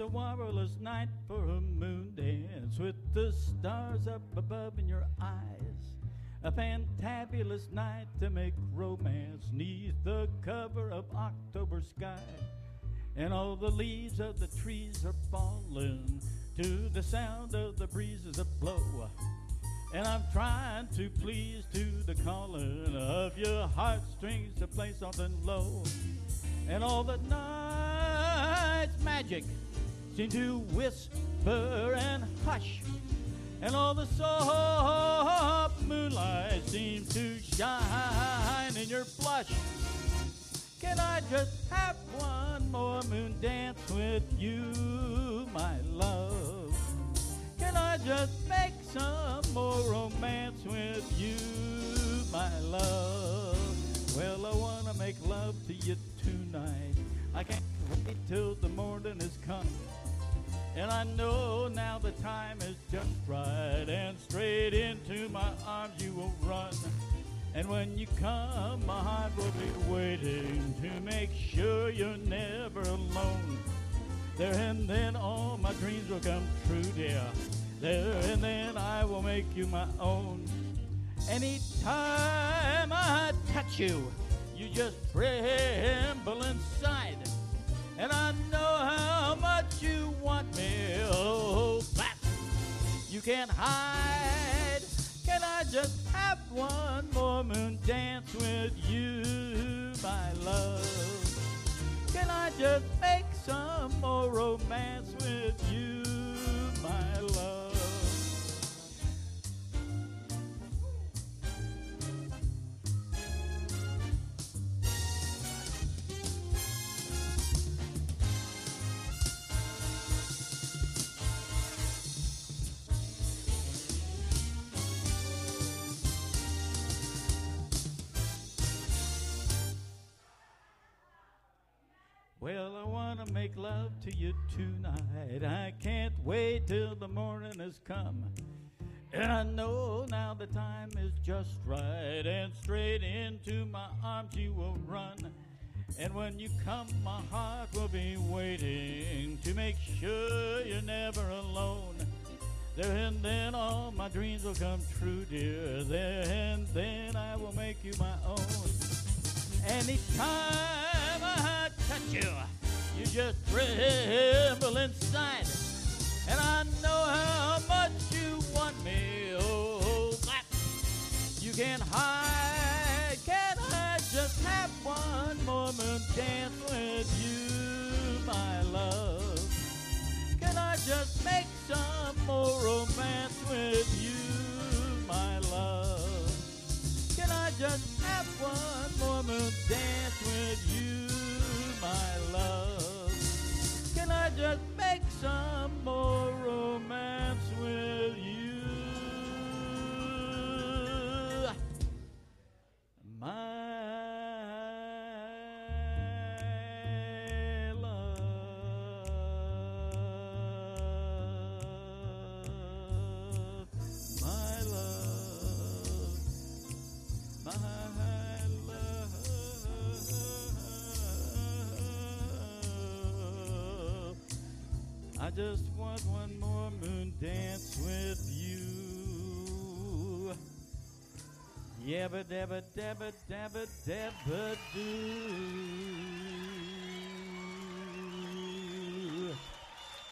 a marvelous night for a moon dance with the stars up above in your eyes. A fantabulous night to make romance 'neath the cover of October sky. And all the leaves of the trees are falling to the sound of the breezes that blow. And I'm trying to please to the calling of your heartstrings to play something low. And all the night's magic seem to whisper and hush. And all the soft moonlight seems to shine in your blush. Can I just have one more moon dance with you, my love? Can I just make some more romance with you, my love? Well, I want to make love to you tonight. I can't wait till the morning has come. And I know now the time is just right, and straight into my arms you will run. And when you come, my heart will be waiting to make sure you're never alone. There and then all my dreams will come true, dear. There and then I will make you my own. Anytime I touch you, you just tremble inside. And I know how much you want me, oh, that you can't hide. Can I just have one more moon dance with you, my love? Can I just make some more romance with you, my love? Well, I want to make love to you tonight. I can't wait till the morning has come. And I know now the time is just right, and straight into my arms you will run. And when you come, my heart will be waiting to make sure you're never alone. There and then all my dreams will come true, dear. There and then I will make you my own. Anytime I touch you, you just tremble inside. And I know how much you want me, oh, that you can't hide. Can I just have one more moon dance with you, my love? Can I just make some more romance with you, my love? Can I just have one more moon dance with you, my love? Can I just make some more romance with you, my I just want one more moon dance with you. Yabba dabba dabba dabba dabba doo.